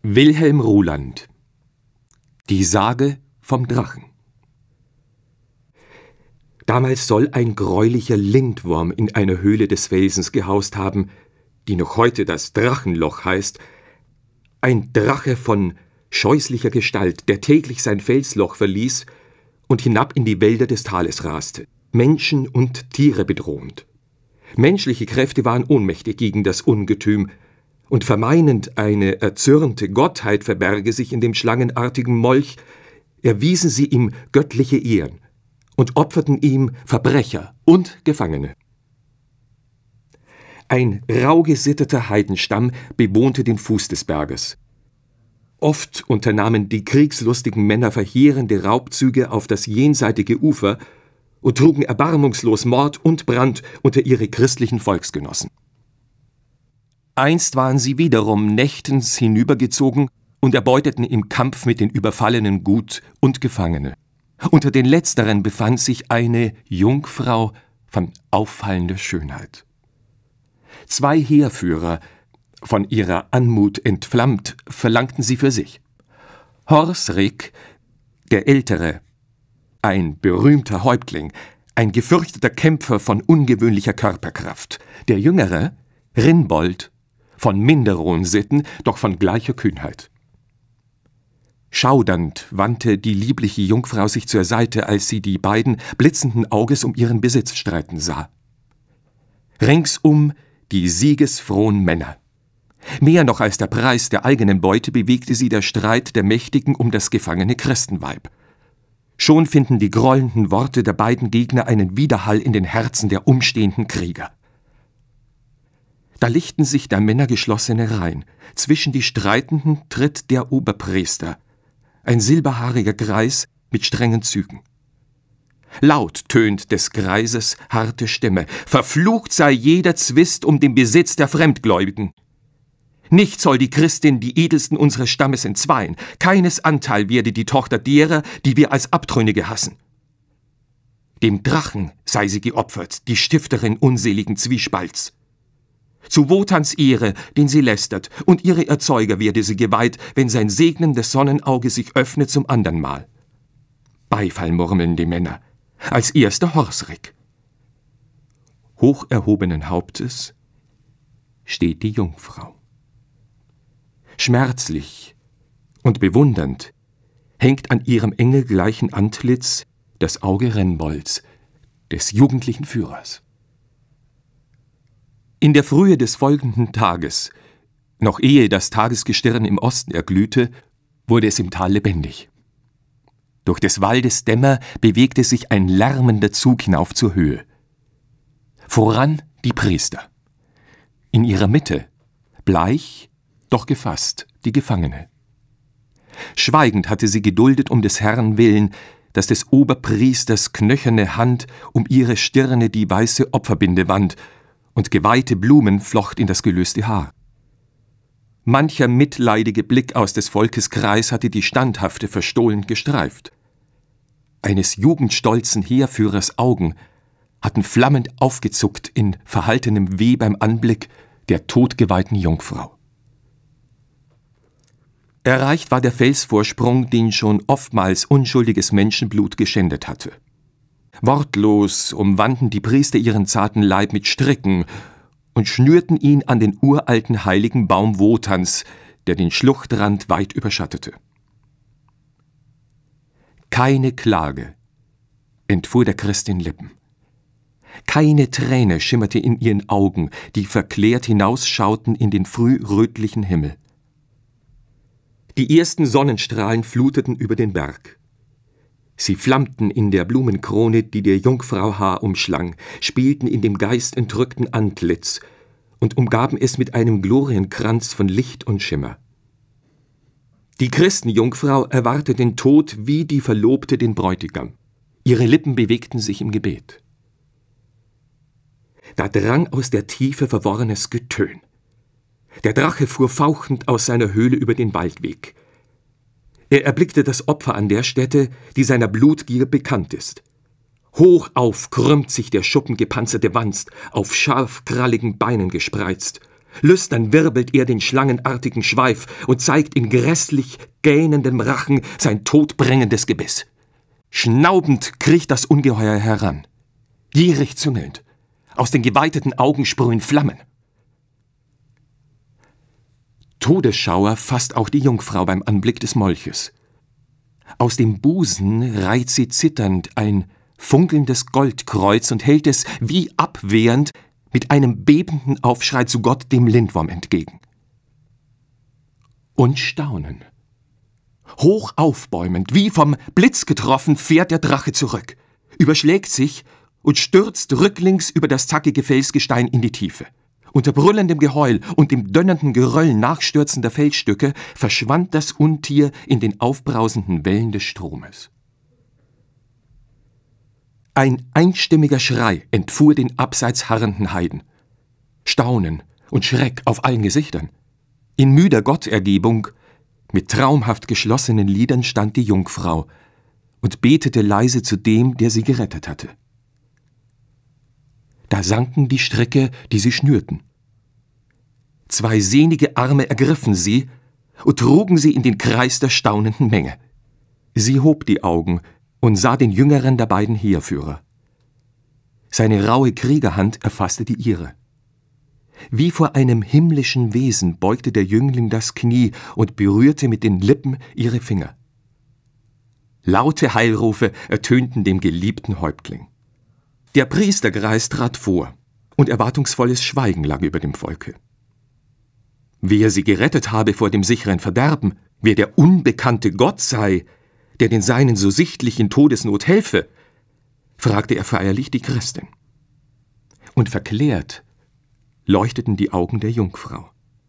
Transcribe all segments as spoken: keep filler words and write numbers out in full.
Wilhelm Ruland. Die Sage vom Drachen. Damals soll ein greulicher Lindwurm in einer Höhle des Felsens gehaust haben, die noch heute das Drachenloch heißt, ein Drache von scheußlicher Gestalt, der täglich sein Felsloch verließ und hinab in die Wälder des Tales raste, Menschen und Tiere bedrohend. Menschliche Kräfte waren ohnmächtig gegen das Ungetüm, und vermeinend, eine erzürnte Gottheit verberge sich in dem schlangenartigen Molch, erwiesen sie ihm göttliche Ehren und opferten ihm Verbrecher und Gefangene. Ein rau gesitterter Heidenstamm bewohnte den Fuß des Berges. Oft unternahmen die kriegslustigen Männer verheerende Raubzüge auf das jenseitige Ufer und trugen erbarmungslos Mord und Brand unter ihre christlichen Volksgenossen. Einst waren sie wiederum nächtens hinübergezogen und erbeuteten im Kampf mit den Überfallenen Gut und Gefangene. Unter den Letzteren befand sich eine Jungfrau von auffallender Schönheit. Zwei Heerführer, von ihrer Anmut entflammt, verlangten sie für sich. Horsrik, der Ältere, ein berühmter Häuptling, ein gefürchteter Kämpfer von ungewöhnlicher Körperkraft, der Jüngere, Rinbold, von minder rohen Sitten, doch von gleicher Kühnheit. Schaudernd wandte die liebliche Jungfrau sich zur Seite, als sie die beiden blitzenden Auges um ihren Besitz streiten sah. Ringsum die siegesfrohen Männer. Mehr noch als der Preis der eigenen Beute bewegte sie der Streit der Mächtigen um das gefangene Christenweib. Schon finden die grollenden Worte der beiden Gegner einen Widerhall in den Herzen der umstehenden Krieger. Da lichten sich der Männer geschlossene Reihen. Zwischen die Streitenden tritt der Oberpriester, ein silberhaariger Greis mit strengen Zügen. Laut tönt des Greises harte Stimme: Verflucht sei jeder Zwist um den Besitz der Fremdgläubigen. Nicht soll die Christin die edelsten unseres Stammes entzweien, keines Anteil werde die Tochter derer, die wir als Abtrünnige hassen. Dem Drachen sei sie geopfert, die Stifterin unseligen Zwiespalts. Zu Wotans Ehre, den sie lästert, und ihre Erzeuger werde sie geweiht, wenn sein segnendes Sonnenauge sich öffnet zum andern Mal. Beifall murmeln die Männer, als erster Horsrik. Hoch erhobenen Hauptes steht die Jungfrau. Schmerzlich und bewundernd hängt an ihrem engelgleichen Antlitz das Auge Renbolds, des jugendlichen Führers. In der Frühe des folgenden Tages, noch ehe das Tagesgestirn im Osten erglühte, wurde es im Tal lebendig. Durch des Waldes Dämmer bewegte sich ein lärmender Zug hinauf zur Höhe. Voran die Priester. In ihrer Mitte, bleich, doch gefasst, die Gefangene. Schweigend hatte sie geduldet um des Herrn willen, dass des Oberpriesters knöcherne Hand um ihre Stirne die weiße Opferbinde wand und geweihte Blumen flocht in das gelöste Haar. Mancher mitleidige Blick aus des Volkes Kreis hatte die Standhafte verstohlen gestreift. Eines jugendstolzen Heerführers Augen hatten flammend aufgezuckt in verhaltenem Weh beim Anblick der todgeweihten Jungfrau. Erreicht war der Felsvorsprung, den schon oftmals unschuldiges Menschenblut geschändet hatte. Wortlos umwanden die Priester ihren zarten Leib mit Stricken und schnürten ihn an den uralten heiligen Baum Wotans, der den Schluchtrand weit überschattete. Keine Klage entfuhr der Christin Lippen. Keine Träne schimmerte in ihren Augen, die verklärt hinausschauten in den frührötlichen Himmel. Die ersten Sonnenstrahlen fluteten über den Berg. Sie flammten in der Blumenkrone, die der Jungfrau Haar umschlang, spielten in dem geistentrückten Antlitz und umgaben es mit einem Glorienkranz von Licht und Schimmer. Die Christenjungfrau erwartete den Tod wie die Verlobte den Bräutigam. Ihre Lippen bewegten sich im Gebet. Da drang aus der Tiefe verworrenes Getön. Der Drache fuhr fauchend aus seiner Höhle über den Waldweg. Er erblickte das Opfer an der Stätte, die seiner Blutgier bekannt ist. Hoch auf krümmt sich der schuppengepanzerte Wanst, auf scharfkralligen Beinen gespreizt, Lüstern wirbelt er den schlangenartigen Schweif und zeigt in grässlich gähnendem Rachen sein todbringendes Gebiss. Schnaubend kriecht das Ungeheuer heran, gierig züngelnd. Aus den geweiteten Augen sprühen Flammen. Todesschauer fasst auch die Jungfrau beim Anblick des Molches. Aus dem Busen reiht sie zitternd ein funkelndes Goldkreuz und hält es, wie abwehrend, mit einem bebenden Aufschrei zu Gott, dem Lindwurm, entgegen. Und Staunen. Hoch aufbäumend, wie vom Blitz getroffen, fährt der Drache zurück, überschlägt sich und stürzt rücklings über das zackige Felsgestein in die Tiefe. Unter brüllendem Geheul und dem dönnernden Geröll nachstürzender Felsstücke verschwand das Untier in den aufbrausenden Wellen des Stromes. Ein einstimmiger Schrei entfuhr den abseits harrenden Heiden. Staunen und Schreck auf allen Gesichtern. In müder Gottergebung, mit traumhaft geschlossenen Lidern stand die Jungfrau und betete leise zu dem, der sie gerettet hatte. Da sanken die Stricke, die sie schnürten. Zwei sehnige Arme ergriffen sie und trugen sie in den Kreis der staunenden Menge. Sie hob die Augen und sah den jüngeren der beiden Heerführer. Seine raue Kriegerhand erfasste die ihre. Wie vor einem himmlischen Wesen beugte der Jüngling das Knie und berührte mit den Lippen ihre Finger. Laute Heilrufe ertönten dem geliebten Häuptling. Der Priestergreis trat vor, und erwartungsvolles Schweigen lag über dem Volke. Wer sie gerettet habe vor dem sicheren Verderben, wer der unbekannte Gott sei, der den Seinen so sichtlich in Todesnot helfe, fragte er feierlich die Christin. Und verklärt leuchteten die Augen der Jungfrau.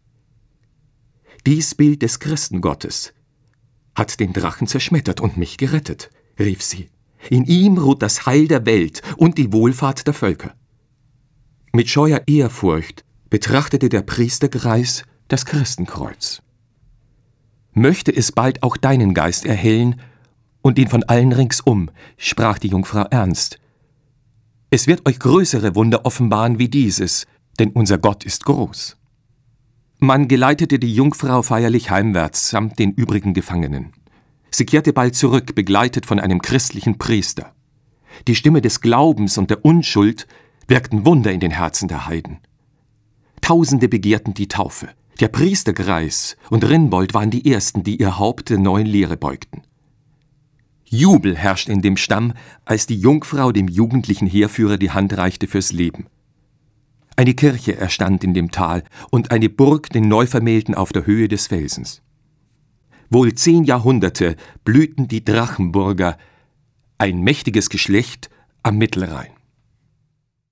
Dies Bild des Christengottes hat den Drachen zerschmettert und mich gerettet, rief sie. In ihm ruht das Heil der Welt und die Wohlfahrt der Völker. Mit scheuer Ehrfurcht betrachtete der Priestergreis das Christenkreuz. Möchte es bald auch deinen Geist erhellen und ihn von allen ringsum, sprach die Jungfrau ernst. Es wird euch größere Wunder offenbaren wie dieses, denn unser Gott ist groß. Man geleitete die Jungfrau feierlich heimwärts samt den übrigen Gefangenen. Sie kehrte bald zurück, begleitet von einem christlichen Priester. Die Stimme des Glaubens und der Unschuld wirkten Wunder in den Herzen der Heiden. Tausende begehrten die Taufe. Der Priestergreis und Rinbold waren die Ersten, die ihr Haupt der neuen Lehre beugten. Jubel herrschte in dem Stamm, als die Jungfrau dem jugendlichen Heerführer die Hand reichte fürs Leben. Eine Kirche erstand in dem Tal und eine Burg den Neuvermählten auf der Höhe des Felsens. Wohl zehn Jahrhunderte blühten die Drachenburger, ein mächtiges Geschlecht am Mittelrhein.